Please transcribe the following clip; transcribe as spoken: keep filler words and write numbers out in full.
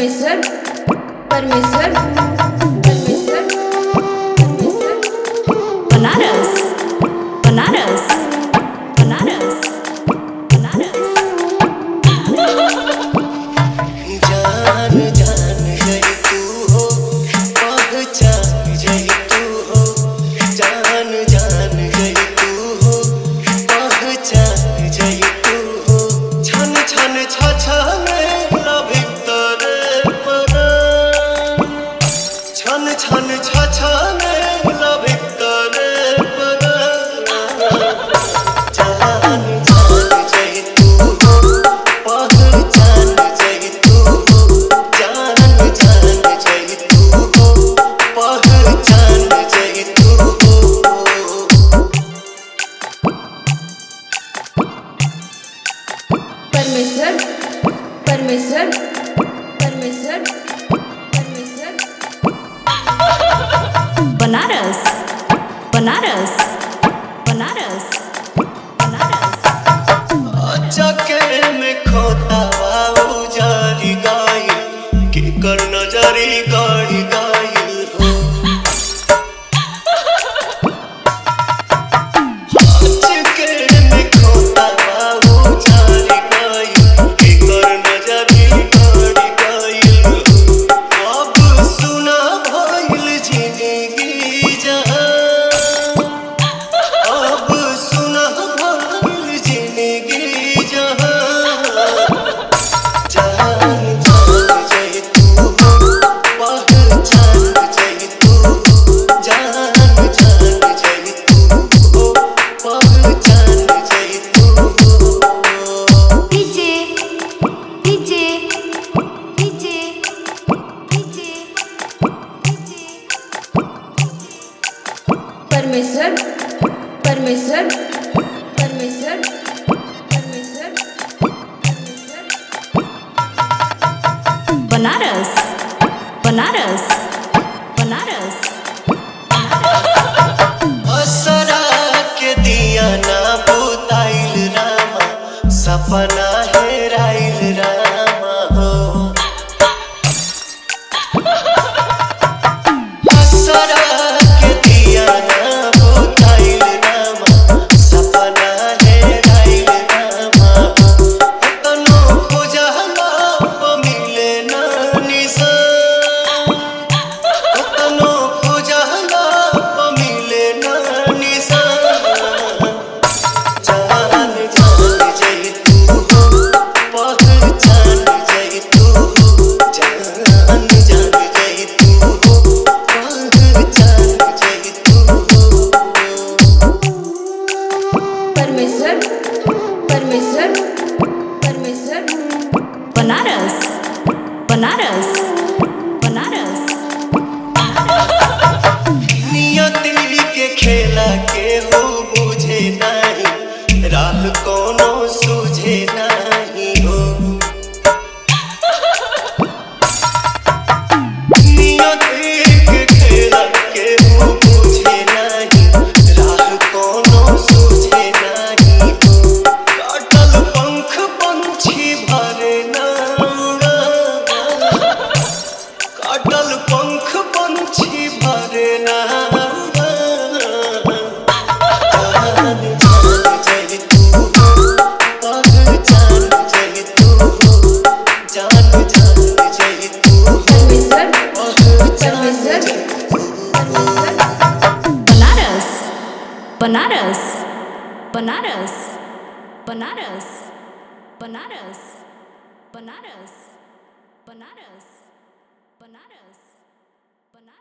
परमेश्वर परमेश्वर परमेश्वर परमेश्वर बनारस बनारस बनारस बनारस जान जान जय तू हो पहचान जय तू हो जान जान जय तू हो पहचान जय तू हो छन छन छ छने भीतर पर छन छन छ छने भीतर पर जान जान जय तू हो पहचान जय तू हो जान जान जय तू हो पहचान जय तू हो परमेश्वर परमेश्वर परमेश्वर परमेश्वर बनारस बनारस बनारस बनारस चके में खोता बाबू जारी गाइल के कर नजरी गाड़ी गाइल हो चके में खोता बाबू जारी गाइल के कर नजरी गाड़ी गाइल हो अब सुना भइल जिंदगी जहां अब सुना भइल जिंदगी जहां जान जान जय तू हो पहचान जय तू हो जान जान जय तू हो पहचान जय तू हो डीजे डीजे डीजे डीजे परमेश्वर परमेश्वर परमेश्वर परमेश्वर परमेश्वर बनारस बनारस बनारस असरा के दिया ना बुताइल रामा सपना हेराइल रामा हो असरा के दिया ना बुताइल रामा सपना हेराइल रामा हो तनो खोजला प मिले ना निशान तनो खोजला प मिले ना निशान जान जान जय तू हो पहचान जय तू हो जान जान जय तू हो पहचान जय तू हो परमेश्वर परमेश्वर परमेश्वर बनारस बनारस बनारस नियति के खेला के हो बुझे नहीं राह कोनो सूझे नहीं हो नियति के खेला के हो बुझे नहीं राह कोनो सूझे नहीं हो काटल पंख पंछी भरे ना उड़ान काटल पंख पंछी भरे ना जान जान जय तू हो पहचान जय तू हो जान जान जय तू हो परमेश्वर पहचान जय तू हो बनारस बनारस बनारस बनारस बनारस बनारस बनारस बनारस बनारस